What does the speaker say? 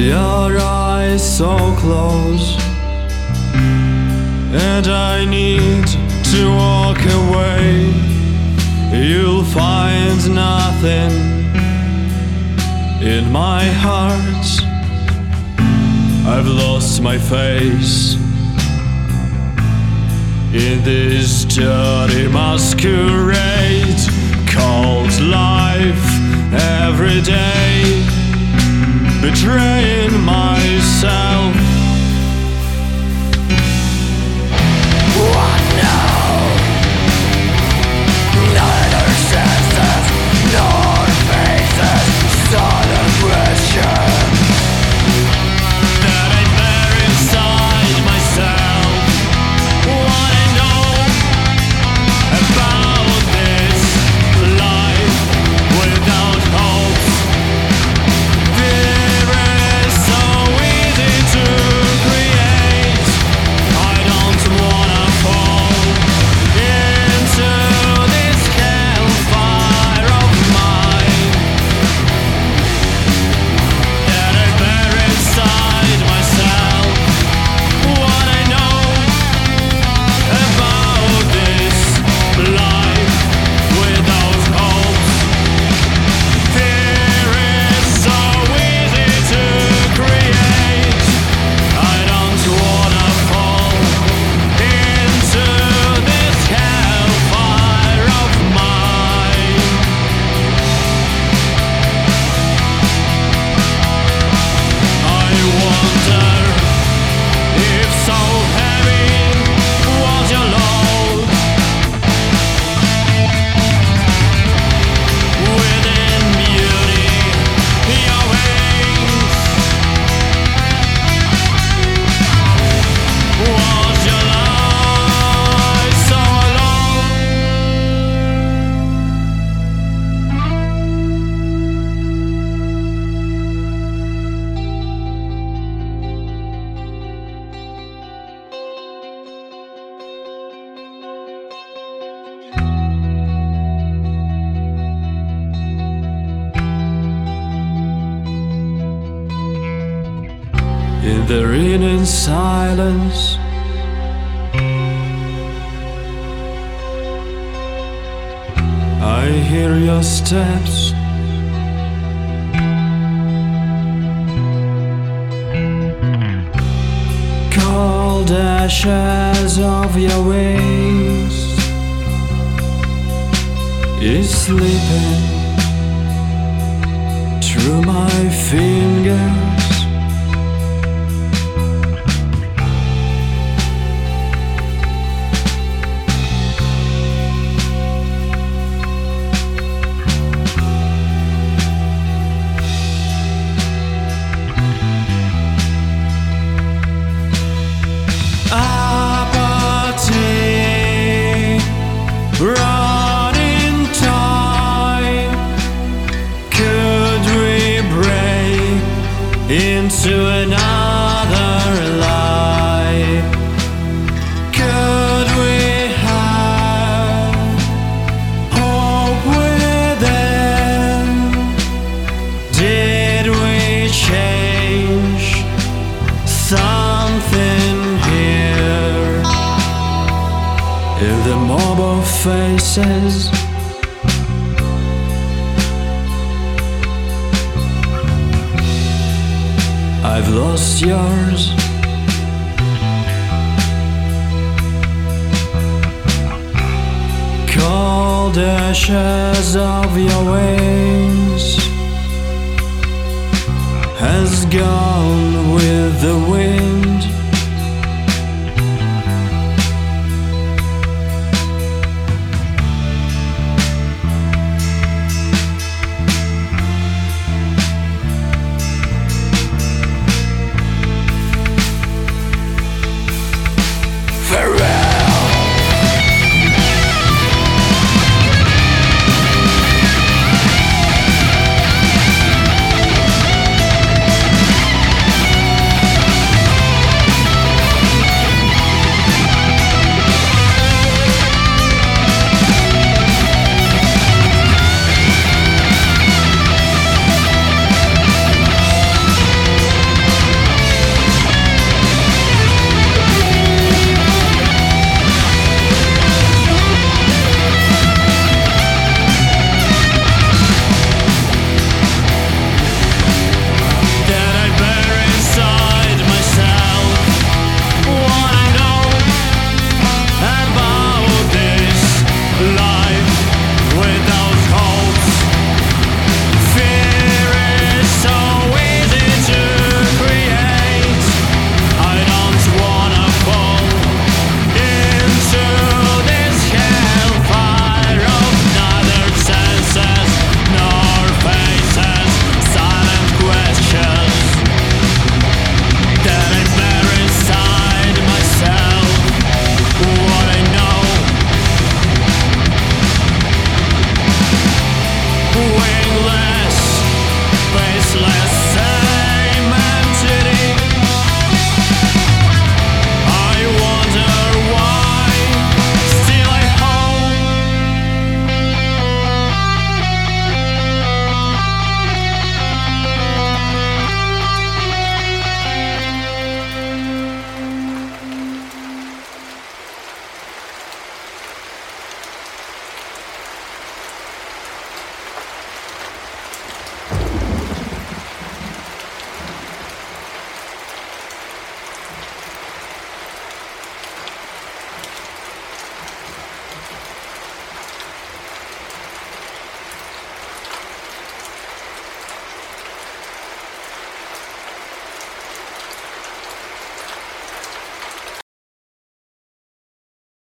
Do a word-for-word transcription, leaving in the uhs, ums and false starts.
Your eyes so close, and I need to walk away. You'll find nothing in my heart. I've lost my face in this dirty masquerade called life. Every day betraying myself. What now? Neither senses nor faces, silent pressure that I bear inside myself. What I know about this life without hope. Fear is so easy to create. I don't wanna fall into this hellfire of mine that I bear inside myself. What I know about this life without hope. Fear is so easy to create. I don't wanna fall into this hellfire of mine. I wonder if so heavy was your load. Within beauty, your wings. Was your life so alone? In the ringing silence, I hear your steps. Cold ashes of your wings is slipping through my fingers. Apathy, running time. Could we break into another life? Could we have hope within? Did we change something here? In the mob of faces, I've lost yours. Cold ashes of your wings has gone with the wind.